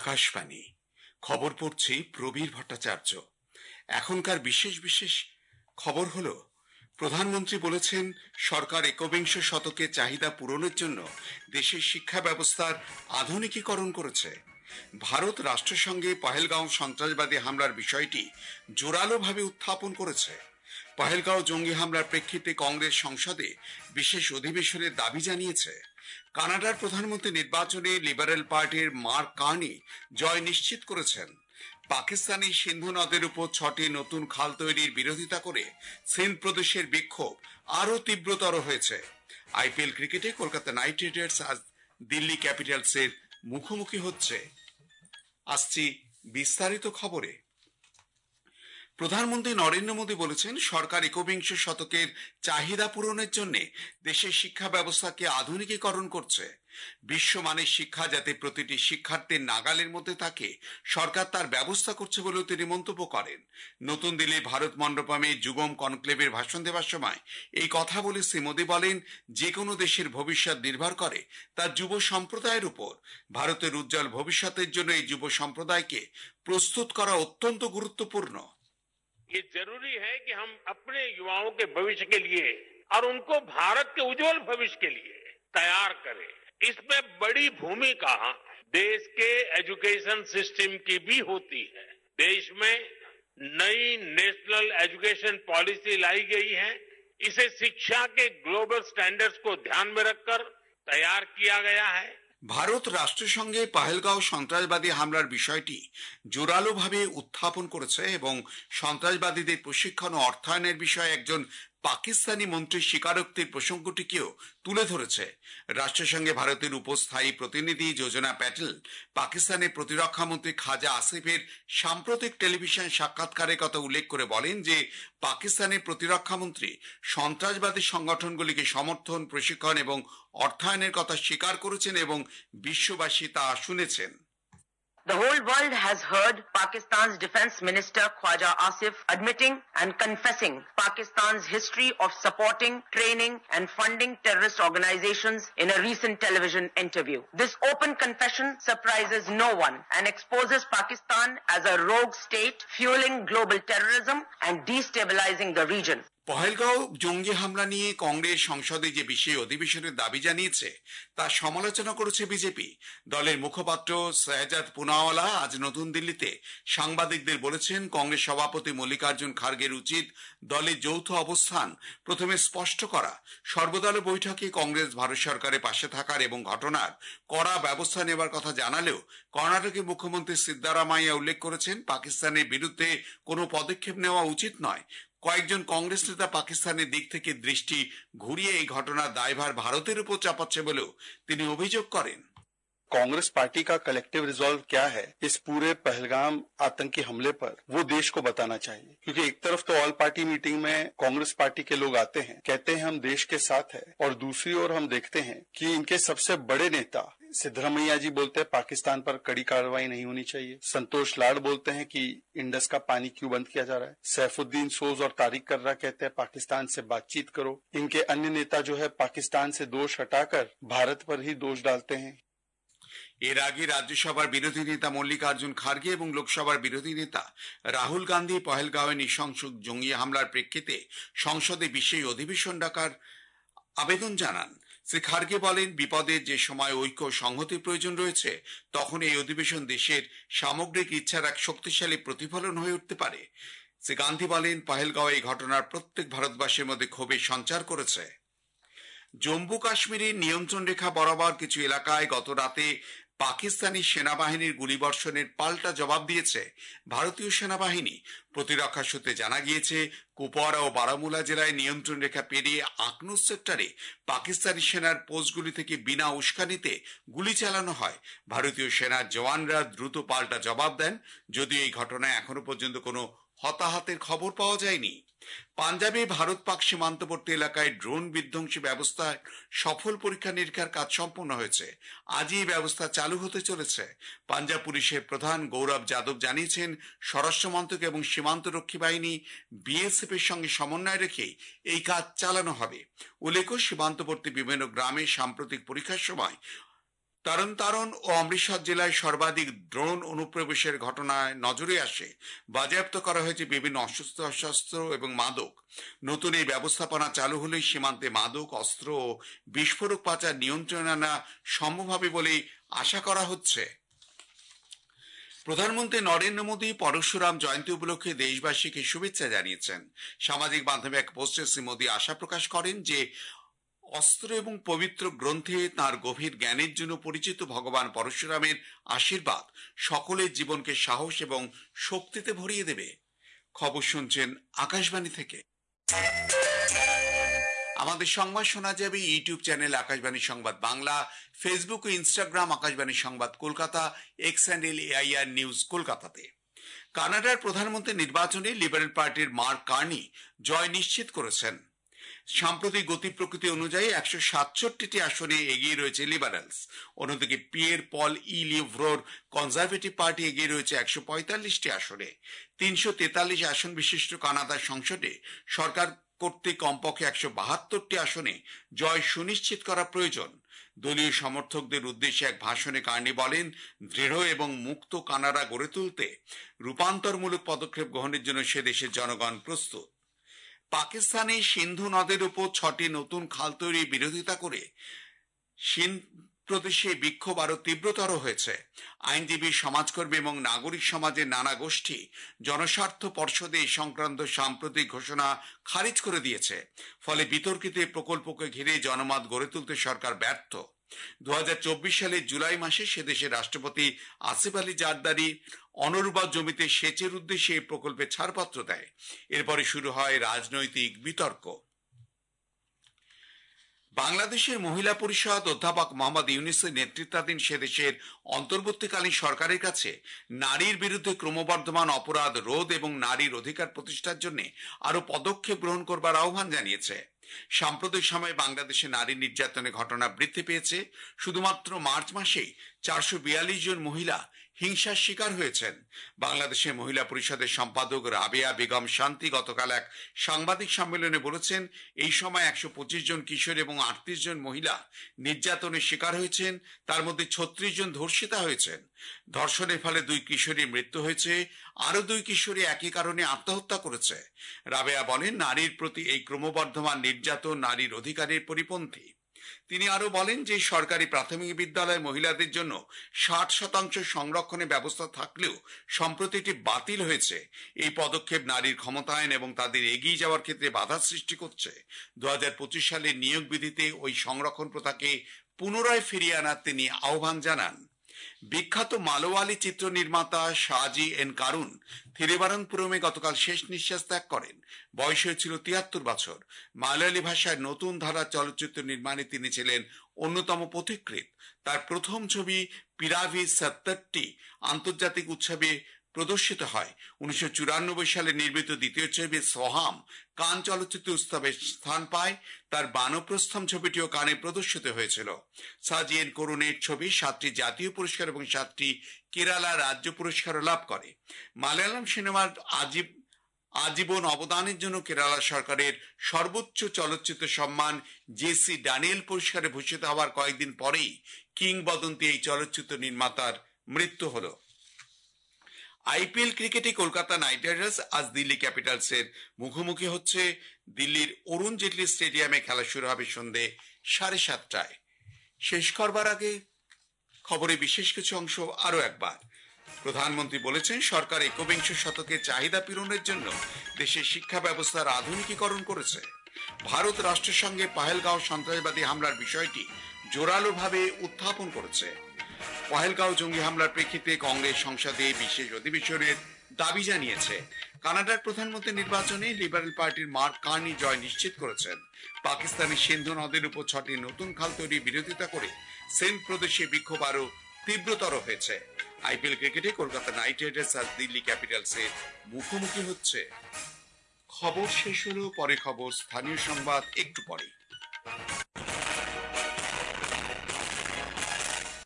আকাশবাণী খবর পড়ছি প্রবীর ভট্টাচার্য। এখনকার বিশেষ বিশেষ খবর হলো, প্রধানমন্ত্রী বলেছেন সরকার একবিংশ শতকে চাহিদা পূরণের জন্য দেশের শিক্ষা ব্যবস্থার আধুনিকীকরণ করেছে। ভারত রাষ্ট্রসংঘে পহেলগাঁও সন্ত্রাসবাদী হামলার বিষয়টি জোরালোভাবে উত্থাপন করেছে। পহেলগাঁও জঙ্গি হামলার প্রেক্ষিতে কংগ্রেস সংসদে বিশেষ অধিবেশনের দাবি জানিয়েছে। কানাডার প্রধানমন্ত্রী নির্বাচনে লিবারেল পার্টির মার্ক কার্নি জয় নিশ্চিত করেছেন। পাকিস্তানি সিন্ধু নদের উপর 6টি নতুন খাল তৈরির বিরোধিতা করে সিন্ধ প্রদেশের বিক্ষোভ আরো তীব্রতর হয়েছে। আইপিএল ক্রিকেটে কলকাতা নাইট রাইডার্স আজ দিল্লি ক্যাপিটালসের মুখোমুখি হচ্ছে। আসছি বিস্তারিত খবরে। প্রধানমন্ত্রী নরেন্দ্র মোদী বলেছেন সরকার একবিংশ শতকের চাহিদা পূরণের জন্য দেশের শিক্ষা ব্যবস্থাকে আধুনিকীকরণ করছে। বিশ্বমানের শিক্ষা যাতে প্রতিটি শিক্ষার্থীর নাগালের মধ্যে থাকে, সরকার তার ব্যবস্থা করছে বলেও তিনি মন্তব্য করেন। নতুন দিল্লির ভারত মণ্ডপমে যুগম কনক্লেভের ভাষণ দেওয়ার সময় এই কথা বলে শ্রী মোদী বলেন, যে কোনো দেশের ভবিষ্যৎ নির্ভর করে তার যুব সম্প্রদায়ের উপর। ভারতের উজ্জ্বল ভবিষ্যতের জন্য এই যুব সম্প্রদায়কে প্রস্তুত করা অত্যন্ত গুরুত্বপূর্ণ। ये जरूरी है कि हम अपने युवाओं के भविष्य के लिए और उनको भारत के उज्जवल भविष्य के लिए तैयार करें। इसमें बड़ी भूमिका देश के एजुकेशन सिस्टम की भी होती है। देश में नई नेशनल एजुकेशन पॉलिसी लाई गई है। इसे शिक्षा के ग्लोबल स्टैंडर्ड्स को ध्यान में रखकर तैयार किया गया है। ভারত রাষ্ট্রসংঘে পহেলগাঁও সন্ত্রাসবাদী হামলার বিষয়টি জোরালোভাবে উত্থাপন করেছে এবং সন্ত্রাসবাদীদের প্রশিক্ষণ ও অর্থায়নের বিষয়ে একজন পাকিস্তানি মন্ত্রীর স্বীকারোক্তির প্রসঙ্গটিকেও তুলে ধরেছে। রাষ্ট্রসংঘে ভারতের উপস্থায়ী প্রতিনিধি যোজনা প্যাটেল পাকিস্তানের প্রতিরক্ষা মন্ত্রী খাজা আসিফের সাম্প্রতিক টেলিভিশন সাক্ষাৎকারের কথা উল্লেখ করে বলেন যে পাকিস্তানের প্রতিরক্ষা মন্ত্রী সন্ত্রাসবাদী সংগঠনগুলিকে সমর্থন, প্রশিক্ষণ এবং অর্থায়নের কথা স্বীকার করেছেন এবং বিশ্ববাসী তা শুনেছেন। The whole world has heard Pakistan's Defence Minister Khwaja Asif admitting and confessing Pakistan's history of supporting, training and funding terrorist organizations in a recent television interview. This open confession surprises no one and exposes Pakistan as a rogue state fueling global terrorism and destabilizing the region. Pahalgaon জঙ্গি হামলা নিয়ে কংগ্রেস সংসদে যে বিশেষ অধিবেশনের দাবি জানিয়েছে তার সমালোচনা করেছে বিজেপি। দলের মুখপাত্র শাহজাদ পুনাওয়ালা আজ নতুন দিল্লিতে সাংবাদিকদের বলেছেন, কংগ্রেস সভাপতি মল্লিকার্জুন খার্গের উচিত দলের যৌথ অবস্থান প্রথমে স্পষ্ট করা। সর্বদলীয় বৈঠকে কংগ্রেস ভারত সরকারের পাশে থাকার এবং ঘটনার কড়া ব্যবস্থা নেবার কথা জানালেও কর্ণাটকের মুখ্যমন্ত্রী সিদ্দারামাইয়া উল্লেখ করেছেন পাকিস্তানের বিরুদ্ধে কোনো পদক্ষেপ নেওয়া উচিত নয়। কয়েকজন কংগ্রেস নেতা পাকিস্তানের দিক থেকে দৃষ্টি ঘুরিয়ে এই ঘটনার দায়ভার ভারতের উপর চাপাচ্ছে বলেও তিনি অভিযোগ করেন। कांग्रेस पार्टी का कलेक्टिव रिजॉल्व क्या है इस पूरे पहलगाम आतंकी हमले पर, वो देश को बताना चाहिए। क्योंकि एक तरफ तो ऑल पार्टी मीटिंग में कांग्रेस पार्टी के लोग आते हैं, कहते हैं हम देश के साथ हैं, और दूसरी ओर हम देखते हैं कि इनके सबसे बड़े नेता सिद्धरामैया जी बोलते हैं पाकिस्तान पर कड़ी कार्रवाई नहीं होनी चाहिए। संतोष लाड बोलते हैं कि इंडस का पानी क्यों बंद किया जा रहा है। सैफुद्दीन सोज और तारिक कर्रा कहते हैं पाकिस्तान से बातचीत करो। इनके अन्य नेता जो है पाकिस्तान से दोष हटाकर भारत पर ही दोष डालते हैं। এর আগে রাজ্যসভার বিরোধী নেতা মল্লিকার্জুন খার্গে এবং লোকসভার বিরোধী নেতা রাহুল গান্ধী পহেলগাঁওয়ে নৃশংস জঙ্গি হামলার প্রেক্ষিতে সংসদে বিশেষ অধিবেশন ডাকার আবেদন জানান। শ্রী খার্গে বলেন, বিপদের যে সময় ঐক্য সংহতির প্রয়োজন রয়েছে তখন এই অধিবেশন দেশের সামগ্রিক ইচ্ছার এক শক্তিশালী প্রতিফলন হয়ে উঠতে পারে। শ্রী গান্ধী বলেন, পহেলগাঁও এই ঘটনার প্রত্যেক ভারতবাসীর মধ্যে ক্ষোভের সঞ্চার করেছে। জম্মু কাশ্মীরের নিয়ন্ত্রণ রেখা বরাবর কিছু এলাকায় গত রাতে পাকিস্তানি সেনাবাহিনীর গুলিবর্ষণের পাল্টা জবাব দিয়েছে ভারতীয় সেনাবাহিনী। প্রতিরক্ষা সূত্রে জানা গিয়েছে, কুপওয়ারা ও বারামুলা জেলায় নিয়ন্ত্রণ রেখা পেরিয়ে আকনুস সেক্টরে পাকিস্তানি সেনার পোস্টগুলি থেকে বিনা উস্কানিতে গুলি চালানো হয়। ভারতীয় সেনার জওয়ানরা দ্রুত পাল্টা জবাব দেন, যদিও এই ঘটনায় এখনো পর্যন্ত কোনো হতাহতের খবর পাওয়া যায়নি। পাঞ্জাবে ভারত পাক সীমান্তবর্তী এলাকায় ড্রোন বিধ্বংসী ব্যবস্থায় সফল পরীক্ষা নিরীক্ষার কাজ সম্পন্ন হয়েছে। আজই এই ব্যবস্থা চালু হতে চলেছে। পাঞ্জাব পুলিশের প্রধান গৌরব যাদব জানিয়েছেন, স্বরাষ্ট্র মন্ত্রক এবং সীমান্তরক্ষী বাহিনী বিএসএফ এর সঙ্গে সমন্বয় রেখে এই কাজ চালানো হবে। উল্লেখ্য, সীমান্তবর্তী বিভিন্ন গ্রামে সাম্প্রতিক পরীক্ষার সময় তারণ ও অমৃতসর জেলায় সর্বাধিক ড্রোন অনুপ্রবেশের ঘটনায় নজরে আসে বাজেয়াপ্ত করা হয়েছে বিভিন্ন অস্ত্র এবং মাদক। নতুন এই ব্যবস্থাপনা চালু হলে সীমান্তে মাদক, অস্ত্র ও বিস্ফোরক পাচার নিয়ন্ত্রণে আনা সম্ভব হবে বলেই আশা করা হচ্ছে। প্রধানমন্ত্রী নরেন্দ্র মোদী পরশুরাম জয়ন্তী উপলক্ষে দেশবাসীকে শুভেচ্ছা জানিয়েছেন। সামাজিক মাধ্যমে এক পোস্টে শ্রী মোদী আশা প্রকাশ করেন যে অস্ত্র এবং পবিত্র গ্রন্থে তাঁর গভীর জ্ঞানের জন্য পরিচিত ভগবান পরশুরামের আশীর্বাদ সকলের জীবনকে সাহস এবং শক্তিতে ভরিয়ে দেবে। খবর শুনছেন আকাশবাণী থেকে। আমাদের সংবাদ শোনা যাবে ইউটিউব চ্যানেল আকাশবাণী সংবাদ বাংলা, ফেসবুক ও ইনস্টাগ্রাম আকাশবাণী সংবাদ Kolkata, X handle AIR news কলকাতাতে। কানাডার প্রধানমন্ত্রী নির্বাচনে লিবারেল পার্টির মার্ক কার্নি জয় নিশ্চিত করেছেন। সাম্প্রতিক গতি প্রকৃতি অনুযায়ী 167টি আসনে এগিয়ে রয়েছে লিবারেলস। অন্যদিকে পিয়ের পল লিভ্রোর কনজারভেটিভ পার্টি এগিয়ে রয়েছে 145টি আসনে। 343 আসন বিশিষ্ট কানাডা সংসদে সরকার কর্তৃক কমপক্ষে 172টি আসনে জয় সুনিশ্চিত করা প্রয়োজন। দলীয় সমর্থকদের উদ্দেশ্যে এক ভাষণে কার্নি বলেন, দৃঢ় এবং মুক্ত কানাডা গড়ে তুলতে রূপান্তরমূলক পদক্ষেপ গ্রহণের জন্য সে দেশের জনগণ প্রস্তুত। পাকিস্তানে সিন্ধু নদের উপর 6টি নতুন খাল তৈরির বিরোধিতা করে সিন্ধ প্রদেশে বিক্ষোভ আরো তীব্রতর হয়েছে। আইনজীবী, সমাজকর্মী এবং নাগরিক সমাজের নানা গোষ্ঠী জনস্বার্থ পর্ষদে এই সংক্রান্ত সাম্প্রতিক ঘোষণা খারিজ করে দিয়েছে। ফলে বিতর্কিত প্রকল্পকে ঘিরে জনমত গড়ে তুলতে সরকার ব্যর্থ। 2024 সালের জুলাই মাসে সে দেশের রাষ্ট্রপতি আসিফ আলী জারদারি অনুর্বর জমিতে সেচের উদ্দেশ্যে এই প্রকল্পে ছাড়পত্র দেয়। এরপরে শুরু হয় রাজনৈতিক বিতর্ক। বাংলাদেশের মহিলা পরিষদ অধ্যাপক মোহাম্মদ ইউনূসের নেতৃত্বাধীন সে দেশের অন্তর্বর্তীকালীন সরকারের কাছে নারীর বিরুদ্ধে ক্রমবর্ধমান অপরাধ রোধ এবং নারীর অধিকার প্রতিষ্ঠার জন্য আরো পদক্ষেপ গ্রহণ করবার আহ্বান জানিয়েছে। সাম্প্রতিক সময়ে বাংলাদেশে নারী নির্যাতনের ঘটনা বৃদ্ধি পেয়েছে। শুধুমাত্র মার্চ মাসেই 442 জন মহিলা হিংসার শিকার হয়েছেন। বাংলাদেশের মহিলা পরিষদের সম্পাদক রাবেয়া বেগম শান্তি গতকাল এক সাংবাদিক সম্মেলনে বলেছেন, এই সময় 125 জন কিশোর এবং 38 জন মহিলা নির্যাতনের শিকার হয়েছেন। তার মধ্যে 36 জন ধর্ষিতা হয়েছেন। ধর্ষণের ফলে 2 কিশোরীর মৃত্যু হয়েছে, আরো 2 কিশোরী একই কারণে আত্মহত্যা করেছে। রাবেয়া বলেন, নারীর প্রতি এই ক্রমবর্ধমান নির্যাতন নারীর অধিকারের পরিপন্থী। তিনি আরো বলেন যে সরকারি প্রাথমিক বিদ্যালয়ে মহিলাদের জন্য 60% সংরক্ষণের ব্যবস্থা থাকলেও সম্প্রতি এটি বাতিল হয়েছে। এই পদক্ষেপ নারীর ক্ষমতায়ন এবং তাদের এগিয়ে যাওয়ার ক্ষেত্রে বাধা সৃষ্টি করছে। 2025 সালের নিয়োগ বিধিতে ওই সংরক্ষণ প্রথাকে পুনরায় ফিরিয়ে আনার তিনি আহ্বান জানান। বিখ্যাত মালয়ালি চিত্র নির্মাতা শাহজি এন কারুন থিরুবনন্তপুরমে গতকাল শেষ নিঃশ্বাস ত্যাগ করেন। বয়স হয়েছিল 73 বছর। মালয়ালি ভাষায় নতুন ধারা চলচ্চিত্র নির্মাণে তিনি ছিলেন অন্যতম পথিকৃৎ। তার প্রথম ছবি পিরাভি 70টি আন্তর্জাতিক উৎসবে প্রদর্শিত হয়। 1994 সালে নির্মিত দ্বিতীয় ছবি সোহাম কান চলচ্চিত্র উৎসবে স্থান পায়। তার বানপ্রস্থম ছবিটিও কানে প্রদর্শিত হয়েছিল। সাজিয়েন করুণের ছবি 7টি জাতীয় পুরস্কার এবং 7টি কেরালা রাজ্য পুরস্কারও লাভ করে। মালয়ালম সিনেমার আজীবন অবদানের জন্য কেরালা সরকারের সর্বোচ্চ চলচ্চিত্র সম্মান জেসি ড্যানিয়েল পুরস্কারে ভূষিত হওয়ার কয়েকদিন পরেই কিংবদন্তি এই চলচ্চিত্র নির্মাতার মৃত্যু হলো। আইপিএল ক্রিকেটে কলকাতা নাইট রাইডার্স আজ দিল্লি ক্যাপিটালসের মুখোমুখি হচ্ছে। দিল্লির অরুণ জেটলি স্টেডিয়ামে খেলা শুরু হবে সন্ধ্যে 7:30টায়। শেষ করবার আগে খবরে বিশেষ কিছু অংশ আরো একবার। প্রধানমন্ত্রী বলেছেন, সরকার একবিংশ শতকে চাহিদা পূরণের জন্য দেশের শিক্ষা ব্যবস্থার আধুনিকীকরণ করেছে। ভারত রাষ্ট্রের সঙ্গে পহেলগাঁও সন্ত্রাসবাদী হামলার বিষয়টি জোরালোভাবে উত্থাপন করেছে। পহেলগাঁও জঙ্গি হামলার প্রেক্ষিতে কংগ্রেস সংসদে বিশেষ অধিবেশনের দাবি জানিয়েছে। কানাডার প্রধানমন্ত্রী নির্বাচনে লিবারেল পার্টির মার্ক কার্নি জয় নিশ্চিত করেছেন। পাকিস্তানের সিন্ধু নদের উপর 6টি নতুন খাল তৈরির বিরোধিতা করে সিন্ধ প্রদেশে বিক্ষোভ আরো তীব্রতর হয়েছে। আইপিএল ক্রিকেটে কলকাতা নাইট রাইডার্স আজ দিল্লি ক্যাপিটালসের মুখোমুখি হচ্ছে। খবর শেষ হলো, পরে খবর, স্থানীয় সংবাদ একটু পরে।